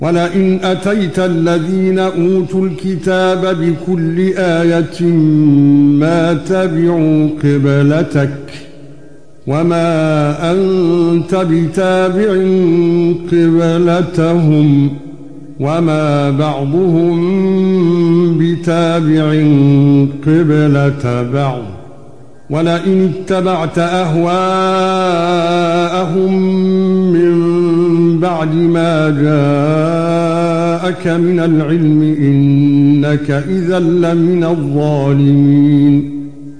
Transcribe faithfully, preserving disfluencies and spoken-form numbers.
وَلَئِنْ أَتَيْتَ الَّذِينَ أُوتُوا الْكِتَابَ بِكُلِّ آيَةٍ مَا تَبِعُوا قِبْلَتَكَ وَمَا أَنْتَ بِتَابِعٍ قِبْلَتَهُمْ وَمَا بَعْضُهُمْ بِتَابِعٍ قِبْلَةَ بَعْضٍ وَلَئِنِ اتَّبَعْتَ أَهْوَاءَهُمْ مِنْ بَعْدِ مَا جَاءَكَ مِنَ الْعِلْمِ إِنَّكَ إِذًا لَّمِنَ الظَّالِمِينَ